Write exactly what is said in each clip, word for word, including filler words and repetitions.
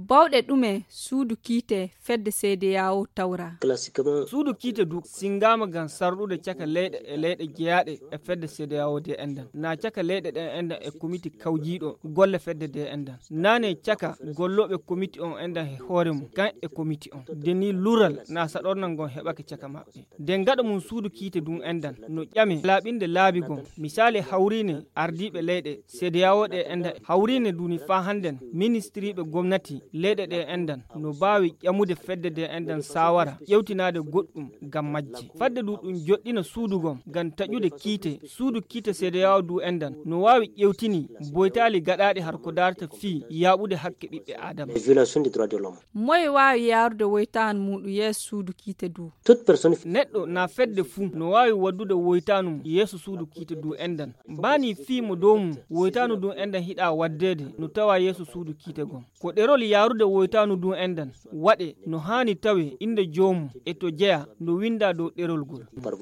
bawɗe ɗume suudu kiite fedde C D A O tawra. Suudu kiite du singama gan sarɗude caka leyɗe e leyɗe jeyaɗe e fedde C D A O de endan na caka leyɗe ɗen endan e comité kawjiɗo golle fedde de endan nane caka golloɓe comité on endan he hoore mum kan e comité on deni lural na saɗornan gon heɓake caka maɓɓe den gaɗa mum suudu kiite dum endan no ƴame laaɓinde laabi gon misali hawrine ardiɓe leyɗe C D A O ɗe endan hawrine duni fa handen ministry ɓe gomnati leyɗe ɗe endan no bawi ƴamude fedde de endan sawara ƴewtinade goɗɗum gam majje fadde du ɗum joɗɗina suudu gon gam taƴude kiite suudu kiite C D A O du endan no wawi ƴewtini boytali gaɗaɗi har ko darta fi yaɓude hakke ɓiɓɓe adama moye wawi yarude woytanu muɗum yeeso suudu kiite du neɗɗo na fedde fuu no wawi waddude woytanu yeeso suudu kiite du endan bani fi mo dow mum woytanu du endan hiɗa waddede no tawa yeeso suudu kiite gon ko ɗerol yarude woytanu du endan waɗe no hani tawe inde jomum e to jeya no winda dow ɗerol gol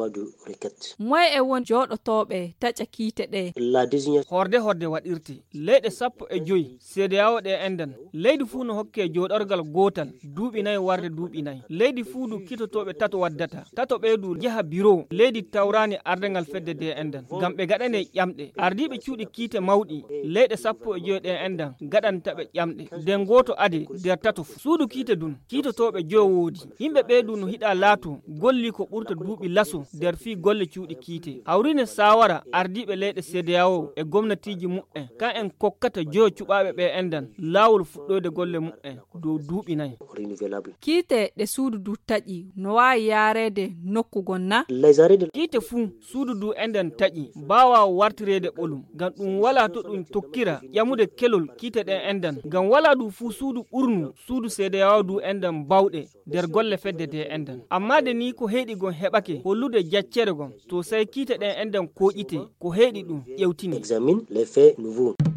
moye e won joɗotoɓe taƴa kiite ɗe horde horde waɗirte leyɗe sappo e joyi C D A O ɗe endan leydi fuu no hokke joɗorgal gotal duuɓi nayyi warde duuɓi nayyi leydi fuu du kitotoɓe tato waddata tato ɓeydu jeeha bureau leydi tawrani ardengal fedde de endan gam ɓe gaɗane ƴamɗe ardiɓe cuuɗi kiite mawɗi leyɗe sappo e joyi ɗe endan gaɗantaɓe ƴamɗe nden goto ade nder tato suudu kiite dun kiitotoɓe joyo woodi yimɓe ɓeydu no hiɗa laato golli ko ɓurta duuɓi laso nder fi golle cuuɗi kiite hawrine sawara ardiɓe leyɗe C D A O e gomnatiji mu'en kan en kokkata joyo cuɓaɓe ɓe endan lawol fuɗɗode golle mu'en dow duuɓi nayyi kiite ɗe suudu du taƴi no wawi yarede nokku gonna kiite fuu suudu du endan taƴi bawa wartirede ɓolum gam ɗum wala to ɗum tokkira ƴamude kelol kiite ɗen endan gam wala du fuu suudu ɓurnu suudu C D A O du endan bawɗe nder golle fedde de endan amma de ni ko heeɗi gon heɓake hollude jaccere gon to sai kiite ɗen endan koƴite ko heeɗi ɗum ƴewtini.